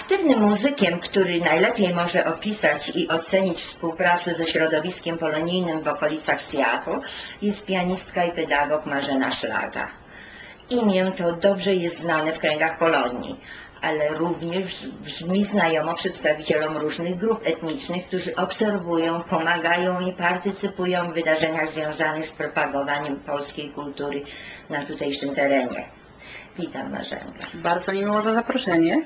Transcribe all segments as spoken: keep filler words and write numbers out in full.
Aktywnym muzykiem, który najlepiej może opisać i ocenić współpracę ze środowiskiem polonijnym w okolicach Seattle, jest pianistka i pedagog Marzena Szlaga. Imię to dobrze jest znane w kręgach Polonii, ale również brzmi znajomo przedstawicielom różnych grup etnicznych, którzy obserwują, pomagają i partycypują w wydarzeniach związanych z propagowaniem polskiej kultury na tutejszym terenie. Witam, Marzenka. Bardzo mi miło za zaproszenie.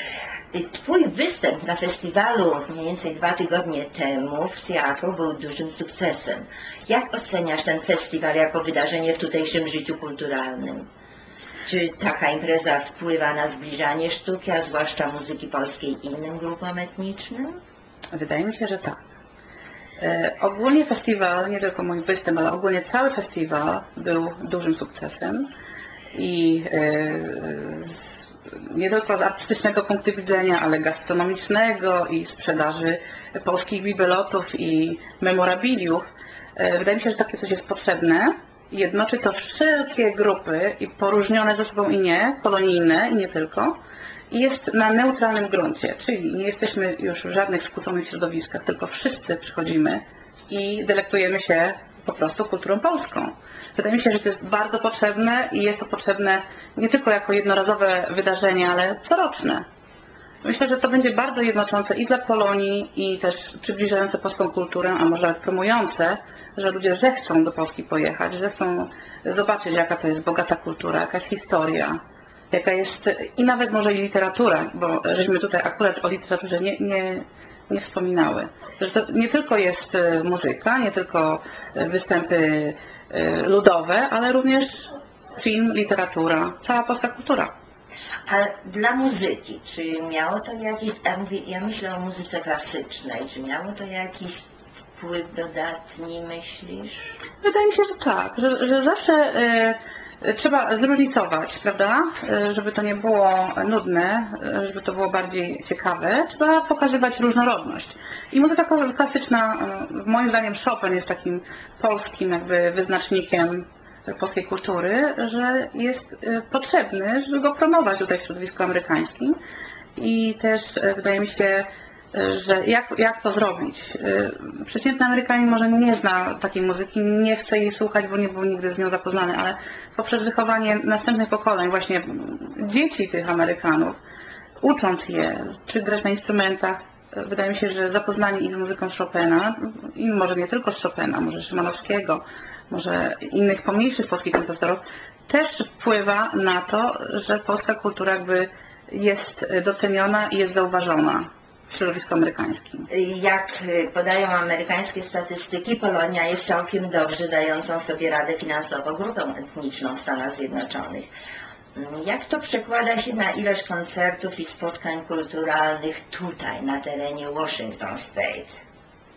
Twój występ na festiwalu mniej więcej dwa tygodnie temu w Seattle był dużym sukcesem. Jak oceniasz ten festiwal jako wydarzenie w tutejszym życiu kulturalnym? Czy taka impreza wpływa na zbliżanie sztuki, a zwłaszcza muzyki polskiej innym grupom etnicznym? Wydaje mi się, że tak. E, ogólnie festiwal, nie tylko mój występ, ale ogólnie cały festiwal był dużym sukcesem i e, z, nie tylko z artystycznego punktu widzenia, ale gastronomicznego i sprzedaży polskich bibelotów i memorabiliów. E, wydaje mi się, że takie coś jest potrzebne. Jednoczy to wszelkie grupy, i poróżnione ze sobą i nie, polonijne i nie tylko, i jest na neutralnym gruncie, czyli nie jesteśmy już w żadnych skłóconych środowiskach, tylko wszyscy przychodzimy i delektujemy się po prostu kulturą polską. Wydaje mi się, że to jest bardzo potrzebne i jest to potrzebne nie tylko jako jednorazowe wydarzenie, ale coroczne. Myślę, że to będzie bardzo jednoczące i dla Polonii, i też przybliżające polską kulturę, a może promujące, że ludzie zechcą do Polski pojechać, zechcą zobaczyć, jaka to jest bogata kultura, jaka jest historia, jaka jest i nawet może i literatura, bo żeśmy tutaj akurat o literaturze nie, nie, nie wspominały. Że to nie tylko jest muzyka, nie tylko występy ludowe, ale również film, literatura, cała polska kultura. A dla muzyki, czy miało to jakiś, ja, mówię, ja myślę o muzyce klasycznej, czy miało to jakiś wpływ dodatni, myślisz? Wydaje mi się, że tak, że, że zawsze y, trzeba zróżnicować, prawda? Y, żeby to nie było nudne, y, żeby to było bardziej ciekawe, trzeba pokazywać różnorodność. I muzyka klasyczna, y, moim zdaniem Chopin jest takim polskim jakby wyznacznikiem polskiej kultury, że jest y, potrzebny, żeby go promować tutaj w środowisku amerykańskim. I też y, wydaje mi się, że jak, jak to zrobić? Przeciętny Amerykanin może nie zna takiej muzyki, nie chce jej słuchać, bo nie był nigdy z nią zapoznany, ale poprzez wychowanie następnych pokoleń, właśnie dzieci tych Amerykanów, ucząc je, czy grać na instrumentach, wydaje mi się, że zapoznanie ich z muzyką Chopina, i może nie tylko z Chopina, może Szymanowskiego, może innych pomniejszych polskich kompozytorów, też wpływa na to, że polska kultura jakby jest doceniona i jest zauważona w środowisku amerykańskim. Jak podają amerykańskie statystyki, Polonia jest całkiem dobrze dającą sobie radę finansowo grupą etniczną w Stanach Zjednoczonych. Jak to przekłada się na ilość koncertów i spotkań kulturalnych tutaj, na terenie Washington State?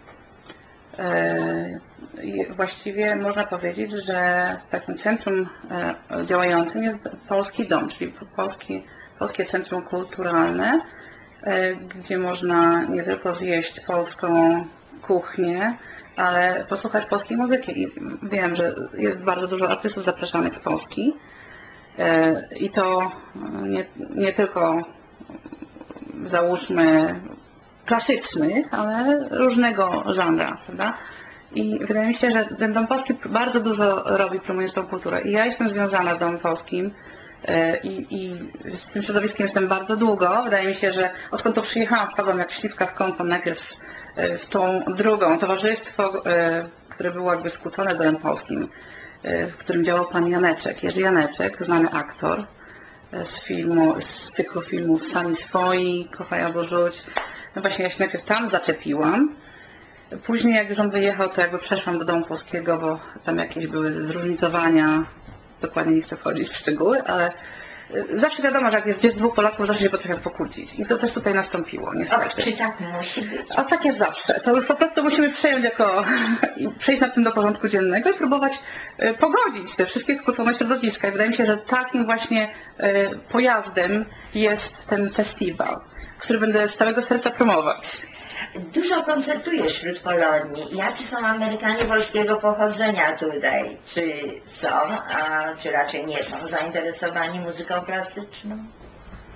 Właściwie można powiedzieć, że takim centrum działającym jest Polski Dom, czyli Polski, Polskie Centrum Kulturalne, gdzie można nie tylko zjeść polską kuchnię, ale posłuchać polskiej muzyki. I wiem, że jest bardzo dużo artystów zapraszanych z Polski. I to nie, nie tylko, załóżmy, klasycznych, ale różnego żanra, prawda? I wydaje mi się, że ten Dom Polski bardzo dużo robi, promując tą kulturę. I ja jestem związana z Domem Polskim i, i z tym środowiskiem jestem bardzo długo. Wydaje mi się, że odkąd to przyjechałam, wpadłam jak śliwka w kąpą najpierw w tą drugą towarzystwo, które było jakby skłócone z Domem Polskim, w którym działał pan Janeczek, Jerzy Janeczek, znany aktor z filmu, z cyklu filmów Sami Swoi, Kochaj albo Rzuć. No właśnie ja się najpierw tam zaczepiłam. Później jak już on wyjechał, to jakby przeszłam do Domu Polskiego, bo tam jakieś były zróżnicowania. Dokładnie nie chcę wchodzić w szczegóły, ale zawsze wiadomo, że jak jest, jest dwóch Polaków, zawsze się potrafią pokłócić. I to też tutaj nastąpiło, niestety. O, czy tak musi być? A tak jest zawsze. To już po prostu musimy przejąć jako, przejść nad tym do porządku dziennego i próbować pogodzić te wszystkie skłócone środowiska. I wydaje mi się, że takim właśnie pojazdem jest ten festiwal, który będę z całego serca promować. Dużo koncertujesz wśród Polonii. Jacy są Amerykanie polskiego pochodzenia tutaj? Czy są, a czy raczej nie są zainteresowani muzyką klasyczną?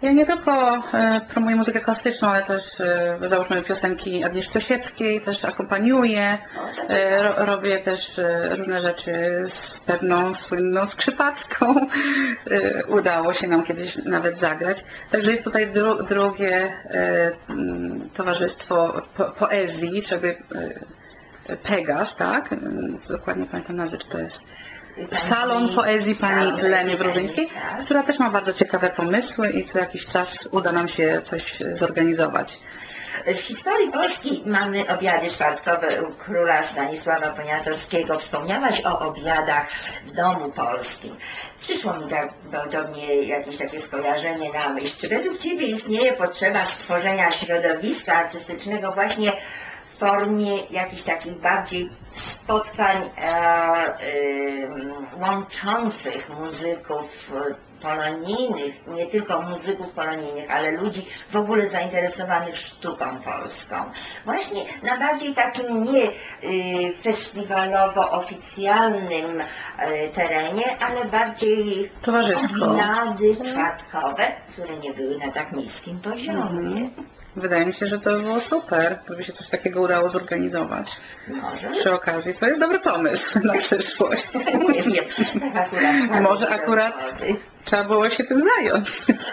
Ja nie tylko e, promuję muzykę klasyczną, ale też e, załóżmy piosenki Agnieszki Osieckiej, też akompaniuję, e, ro, robię też e, różne rzeczy z pewną słynną skrzypaczką. E, udało się nam kiedyś nawet zagrać. Także jest tutaj dru, drugie e, m, towarzystwo po, poezji, czego e, Pegas, tak? E, Dokładnie pamiętam nazwę, czy to jest Salon Poezji pani Salon Leny Poezji Wróżyńskiej, pani, tak. która też ma bardzo ciekawe pomysły i co jakiś czas uda nam się coś zorganizować. W historii Polski mamy obiady czwartkowe u króla Stanisława Poniatowskiego. Wspomniałaś o obiadach w Domu Polskim. Przyszło mi tak do mnie jakieś takie skojarzenie na myśl. Czy według Ciebie istnieje potrzeba stworzenia środowiska artystycznego właśnie w formie jakichś takich bardziej spotkań e, e, łączących muzyków polonijnych, nie tylko muzyków polonijnych, ale ludzi w ogóle zainteresowanych sztuką polską. Właśnie na bardziej takim nie y, festiwalowo-oficjalnym y, terenie, ale bardziej Towarzysko. obiady czwartkowe, które nie były na tak niskim poziomie. Mhm. Wydaje mi się, że to było super, gdyby się coś takiego udało zorganizować. Może? Przy okazji, to jest dobry pomysł na przyszłość. Nie wiem, tak akurat. Może akurat trzeba było się tym zająć.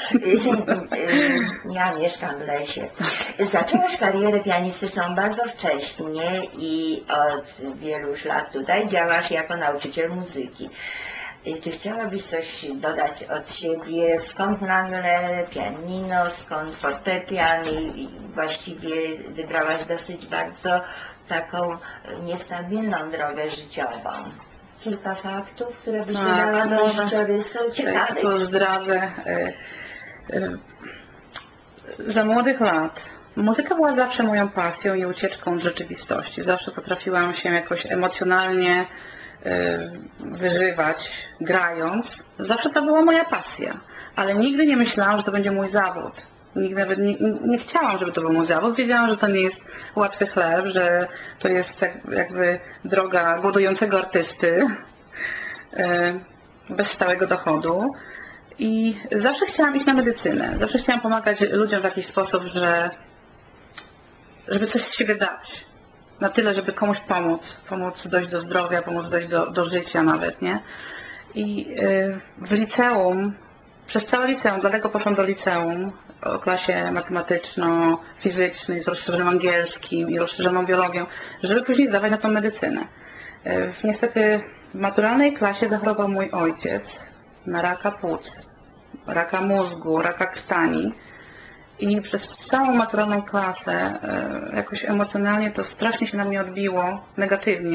Ja mieszkam w lesie. Zaczęłaś karierę pianistyczną bardzo wcześnie i od wielu już lat tutaj działasz jako nauczyciel muzyki. Czy chciałabyś coś dodać od siebie? Skąd nagle pianino, skąd fortepian i właściwie wybrałaś dosyć bardzo taką niestabilną drogę życiową? Kilka faktów, które byś Tak, dodała do może. życiorysu ciekawych? To zdradzę. E, e, Za młodych lat muzyka była zawsze moją pasją i ucieczką od rzeczywistości. Zawsze potrafiłam się jakoś emocjonalnie wyżywać grając. Zawsze to była moja pasja, ale nigdy nie myślałam, że to będzie mój zawód. Nigdy nawet nie, nie chciałam, żeby to był mój zawód. Wiedziałam, że to nie jest łatwy chleb, że to jest jakby droga głodującego artysty bez stałego dochodu. I zawsze chciałam iść na medycynę. Zawsze chciałam pomagać ludziom w jakiś sposób, że żeby coś z siebie dać. Na tyle, żeby komuś pomóc. Pomóc dojść do zdrowia, pomóc dojść do, do życia nawet, nie? I yy, w liceum, przez całe liceum, dlatego poszłam do liceum o klasie matematyczno-fizycznej z rozszerzonym angielskim i rozszerzoną biologią, żeby później zdawać na tą medycynę. Yy, niestety w maturalnej klasie zachorował mój ojciec na raka płuc, raka mózgu, raka krtani. I przez całą maturalną klasę e, jakoś emocjonalnie to strasznie się na mnie odbiło negatywnie.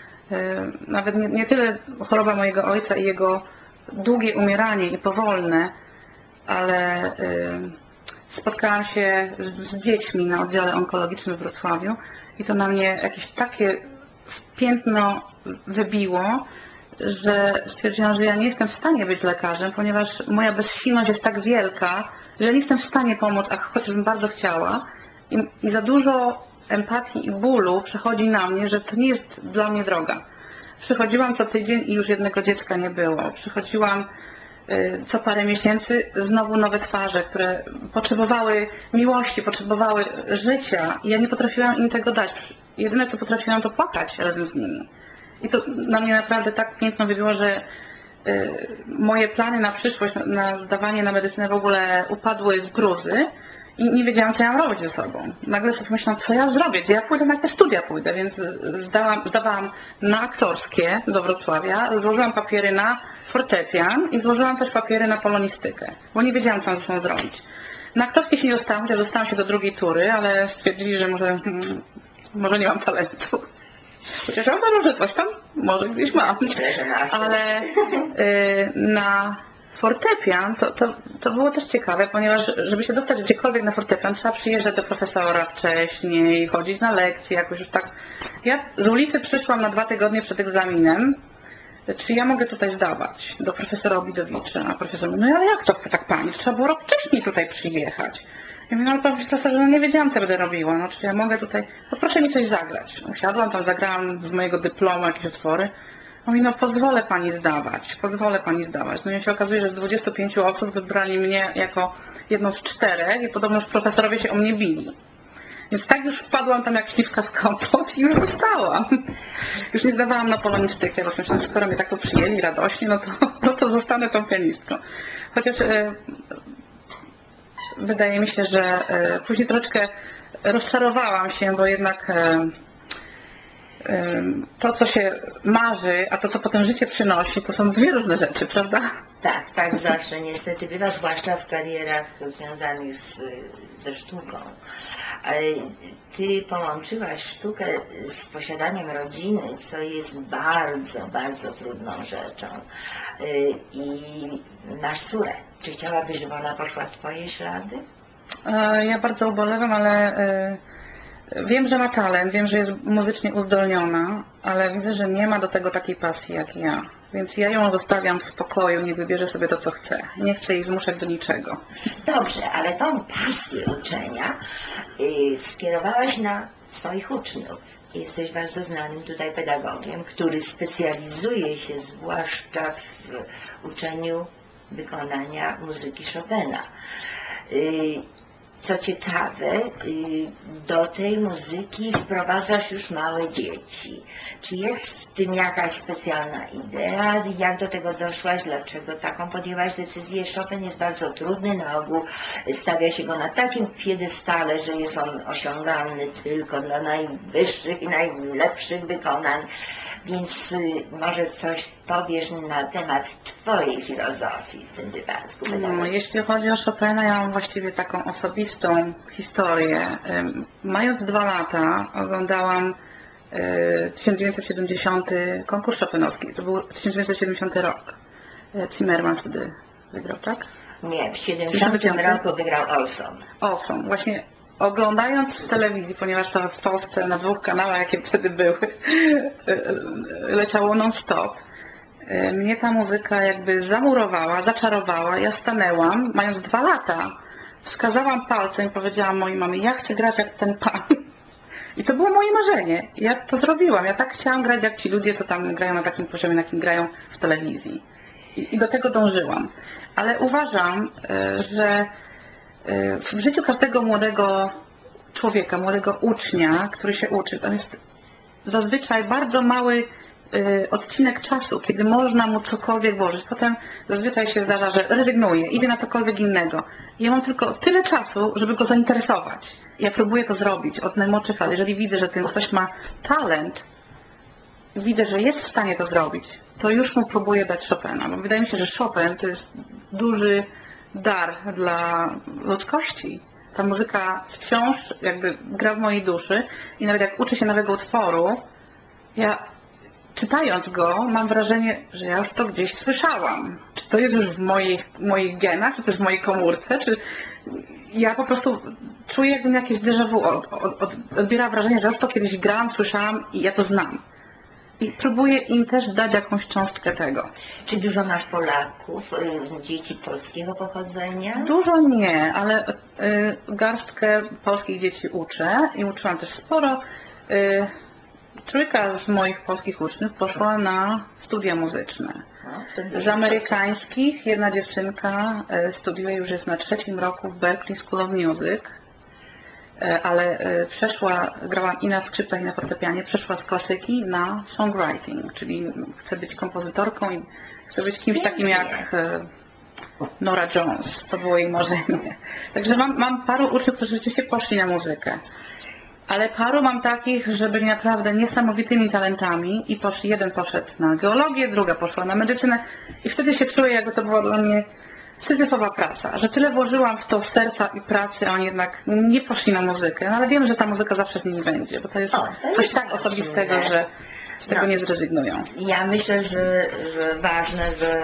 E, nawet nie, nie tyle choroba mojego ojca i jego długie umieranie i powolne, ale e, spotkałam się z, z dziećmi na oddziale onkologicznym w Wrocławiu i to na mnie jakieś takie piętno wybiło, że stwierdziłam, że ja nie jestem w stanie być lekarzem, ponieważ moja bezsilność jest tak wielka, że nie jestem w stanie pomóc, a chociażbym bardzo chciała. I, i za dużo empatii i bólu przechodzi na mnie, że to nie jest dla mnie droga. Przychodziłam co tydzień i już jednego dziecka nie było. Przychodziłam y, co parę miesięcy, znowu nowe twarze, które potrzebowały miłości, potrzebowały życia i ja nie potrafiłam im tego dać. Jedyne co potrafiłam to płakać razem z nimi. I to na mnie naprawdę tak piękno wybiło, że y, moje plany na przyszłość, na, na zdawanie na medycynę w ogóle upadły w gruzy i nie wiedziałam, co ja mam robić ze sobą. Nagle sobie pomyślałam, co ja zrobię, gdzie ja pójdę, na jakie studia pójdę, więc zdałam, zdawałam na aktorskie do Wrocławia, złożyłam papiery na fortepian i złożyłam też papiery na polonistykę, bo nie wiedziałam, co mam ze sobą zrobić. Na aktorskie się nie dostałam, chociaż dostałam się do drugiej tury, ale stwierdzili, że może, hmm, może nie mam talentu. Chociaż ja uważam, że coś tam może gdzieś mam. Ale y, na fortepian to, to, to było też ciekawe, ponieważ żeby się dostać gdziekolwiek na fortepian, trzeba przyjeżdżać do profesora wcześniej, chodzić na lekcje, jakoś już tak. Ja z ulicy przyszłam na dwa tygodnie przed egzaminem, czy ja mogę tutaj zdawać do profesora Obidowicza, a profesor mówi, no ale jak to tak pani, trzeba było rok wcześniej tutaj przyjechać. Ja mówię, no ale profesorze, no nie wiedziałam, co będę robiła, no czy ja mogę tutaj, no proszę mi coś zagrać. Usiadłam tam, zagrałam z mojego dyplomu jakieś utwory, Mówi, no pozwolę pani zdawać, pozwolę pani zdawać. No i się okazuje, że z dwudziestu pięciu osób wybrali mnie jako jedną z czterech i podobno już profesorowie się o mnie bili. Więc tak już wpadłam tam jak śliwka w kompot i już zostałam. Już nie zdawałam na polonistykę, bo myślałam, że skoro mnie tak to przyjęli radośnie, no to, no to zostanę tą pianistką. Chociaż e, wydaje mi się, że e, później troszeczkę rozczarowałam się, bo jednak e, e, to, co się marzy, a to, co potem życie przynosi, to są dwie różne rzeczy, prawda? Tak, tak zawsze niestety bywa, zwłaszcza w karierach związanych z, ze sztuką. Ale ty połączyłaś sztukę z posiadaniem rodziny, co jest bardzo, bardzo trudną rzeczą. I masz córę. Czy chciałabyś, żeby ona poszła w twoje ślady? E, Ja bardzo ubolewam, ale e, wiem, że ma talent, wiem, że jest muzycznie uzdolniona, ale widzę, że nie ma do tego takiej pasji jak ja. Więc ja ją zostawiam w spokoju, niech wybierze sobie to, co chce. Nie chcę jej zmuszać do niczego. Dobrze, ale tą pasję uczenia y, skierowałaś na swoich uczniów. Jesteś bardzo znanym tutaj pedagogiem, który specjalizuje się zwłaszcza w uczeniu wykonania muzyki Chopina. Y, Co ciekawe, do tej muzyki wprowadzasz już małe dzieci. Czy jest w tym jakaś specjalna idea? Jak do tego doszłaś? Dlaczego taką podjęłaś decyzję? Chopin jest bardzo trudny, na ogół stawia się go na takim piedestale, że jest on osiągalny tylko dla najwyższych i najlepszych wykonań. Więc może coś powiesz na temat twojej filozofii w tym wypadku? No, jeśli chodzi o Chopina, ja mam właściwie taką osobistą historię. Ym, Mając dwa lata oglądałam y, tysiąc dziewięćset siedemdziesiąty konkurs chopinowski. To był tysiąc dziewięćset siedemdziesiąty rok. Y, Zimmerman wtedy wygrał, tak? Nie, w siedemdziesiątym roku wygrał Olson. Olson. Właśnie oglądając w telewizji, ponieważ to w Polsce na dwóch kanałach, jakie wtedy były, leciało non-stop, mnie ta muzyka jakby zamurowała, zaczarowała. Ja stanęłam, mając dwa lata, wskazałam palcem i powiedziałam mojej mamie, ja chcę grać jak ten pan. I to było moje marzenie. Ja to zrobiłam. Ja tak chciałam grać jak ci ludzie, co tam grają na takim poziomie, na jakim grają w telewizji. I, i do tego dążyłam. Ale uważam, że w życiu każdego młodego człowieka, młodego ucznia, który się uczy, tam jest zazwyczaj bardzo mały odcinek czasu, kiedy można mu cokolwiek włożyć. Potem zazwyczaj się zdarza, że rezygnuje, idzie na cokolwiek innego. I ja mam tylko tyle czasu, żeby go zainteresować. Ja próbuję to zrobić od najmłodszych lat. Jeżeli widzę, że ten ktoś ma talent, widzę, że jest w stanie to zrobić, to już mu próbuję dać Chopina. Bo wydaje mi się, że Chopin to jest duży dar dla ludzkości. Ta muzyka wciąż jakby gra w mojej duszy i nawet jak uczę się nowego utworu, ja czytając go mam wrażenie, że ja już to gdzieś słyszałam. Czy to jest już w moich, moich genach, czy to jest w mojej komórce, czy ja po prostu czuję, jakbym jakieś déjà vu, od, od, od, odbiera wrażenie, że już to kiedyś grałam, słyszałam i ja to znam. I próbuję im też dać jakąś cząstkę tego. Czy dużo masz Polaków, dzieci polskiego pochodzenia? Dużo nie, ale garstkę polskich dzieci uczę i uczyłam też sporo. Trójka z moich polskich uczniów poszła na studia muzyczne. Z amerykańskich jedna dziewczynka studiuje, już jest na trzecim roku w Berklee School of Music, ale przeszła, grała i na skrzypcach, i na fortepianie, przeszła z klasyki na songwriting, czyli chce być kompozytorką i chce być kimś takim jak Nora Jones. To było jej marzenie. Także mam, mam paru uczniów, którzy rzeczywiście poszli na muzykę. Ale paru mam takich, że byli naprawdę niesamowitymi talentami i poszli, jeden poszedł na geologię, druga poszła na medycynę i wtedy się czuję, jakby to była dla mnie syzyfowa praca, że tyle włożyłam w to serca i pracy, a oni jednak nie poszli na muzykę, no ale wiem, że ta muzyka zawsze z nimi będzie, bo to jest, o, to coś jest tak osobistego, że, że z tego no, nie zrezygnują. Ja myślę, że, że ważne, że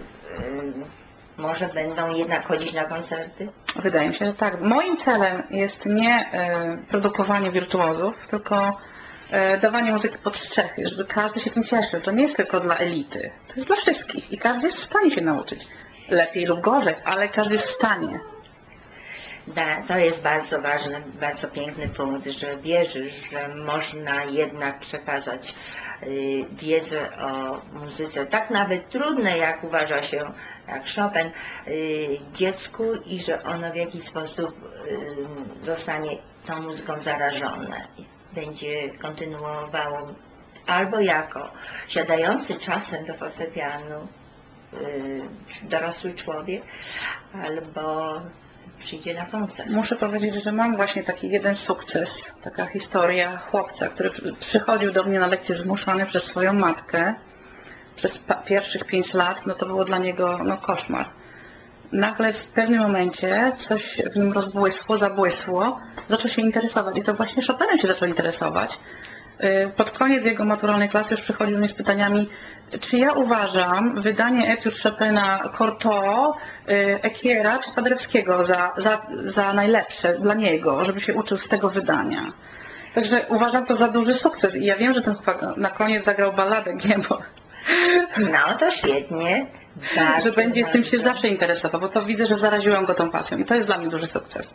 może będą jednak chodzić na koncerty? Wydaje mi się, że tak. Moim celem jest nie e, produkowanie wirtuozów, tylko e, dawanie muzyki pod strzechy, żeby każdy się tym cieszył. To nie jest tylko dla elity, to jest dla wszystkich i każdy jest w stanie się nauczyć. Lepiej lub gorzej, ale każdy jest w stanie. Da, to jest bardzo ważny, bardzo piękny punkt, że wierzysz, że można jednak przekazać y, wiedzę o muzyce, tak nawet trudnej, jak uważa się, jak Chopin, y, dziecku i że ono w jakiś sposób y, zostanie tą muzyką zarażone. Będzie kontynuowało albo jako siadający czasem do fortepianu y, dorosły człowiek, albo przyjdzie na koncert. Muszę powiedzieć, że mam właśnie taki jeden sukces, taka historia chłopca, który przychodził do mnie na lekcję zmuszany przez swoją matkę. Przez pierwszych pięć lat, no to było dla niego no, koszmar. Nagle w pewnym momencie coś w nim rozbłysło, zabłysło, zaczął się interesować i to właśnie Chopinem się zaczął interesować. Pod koniec jego maturalnej klasy już przychodził do mnie z pytaniami, czy ja uważam wydanie etiud Chopina Cortot, Ekiera czy Paderewskiego za, za, za najlepsze dla niego, żeby się uczył z tego wydania. Także uważam to za duży sukces i ja wiem, że ten chłopak na koniec zagrał balladę Giemo. No to świetnie. Że będzie z tym się zawsze interesował, bo to widzę, że zaraziłam go tą pasją i to jest dla mnie duży sukces.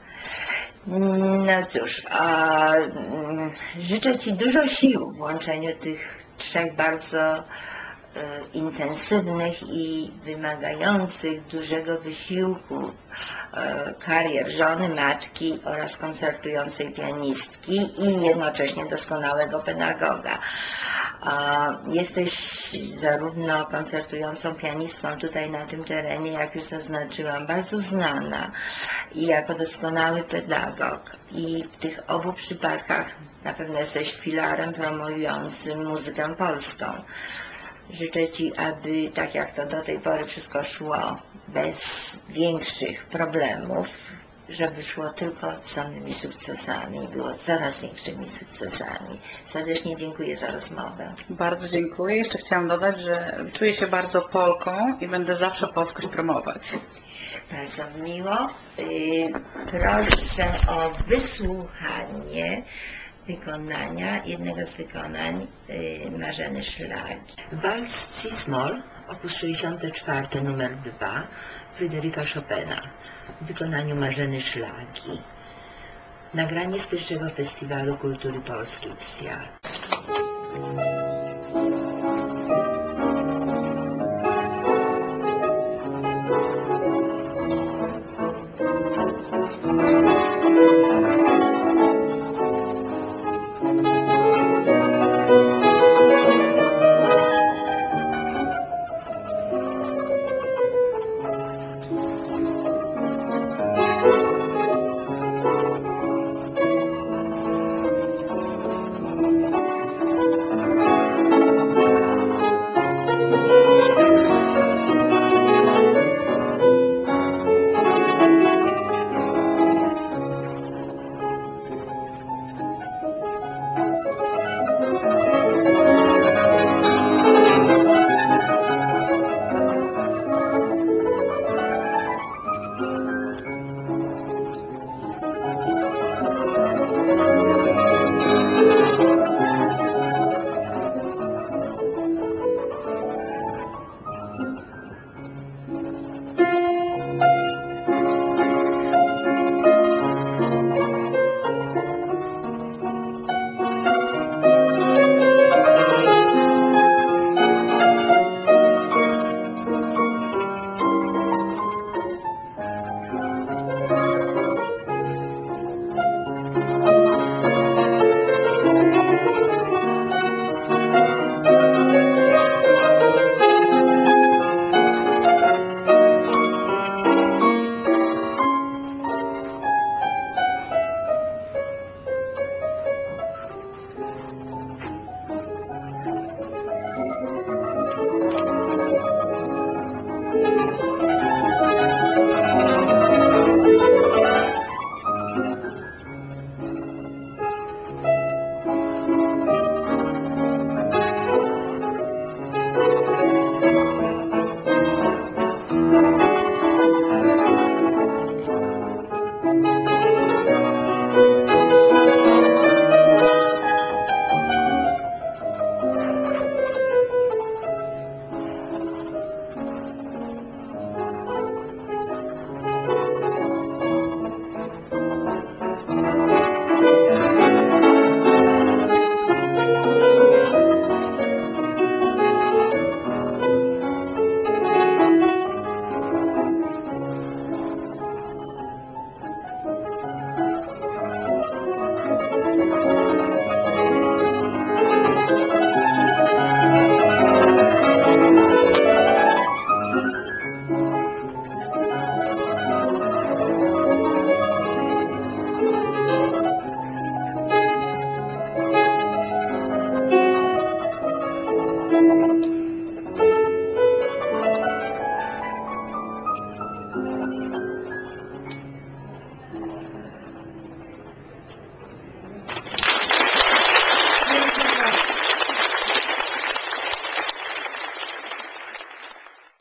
No cóż, a, życzę Ci dużo sił w łączeniu tych trzech bardzo e, intensywnych i wymagających dużego wysiłku e, karier żony, matki oraz koncertującej pianistki i jednocześnie doskonałego pedagoga. A jesteś zarówno koncertującą pianistką tutaj na tym terenie, jak już zaznaczyłam, bardzo znana i jako doskonały pedagog. I w tych obu przypadkach na pewno jesteś filarem promującym muzykę polską. Życzę Ci, aby tak jak to do tej pory wszystko szło bez większych problemów, żeby szło tylko z samymi sukcesami, było coraz większymi sukcesami. Serdecznie dziękuję za rozmowę. Bardzo dziękuję. Jeszcze chciałam dodać, że czuję się bardzo Polką i będę zawsze polskość promować. Bardzo miło. Proszę o wysłuchanie wykonania, jednego z wykonań Marzeny Szlagi. Walc Cis-moll, opus sześćdziesiąty czwarty, numer dwa, Fryderyka Chopina, w wykonaniu Marzeny Szlagi. Nagranie z pierwszego Festiwalu Kultury Polskiej w Seattle.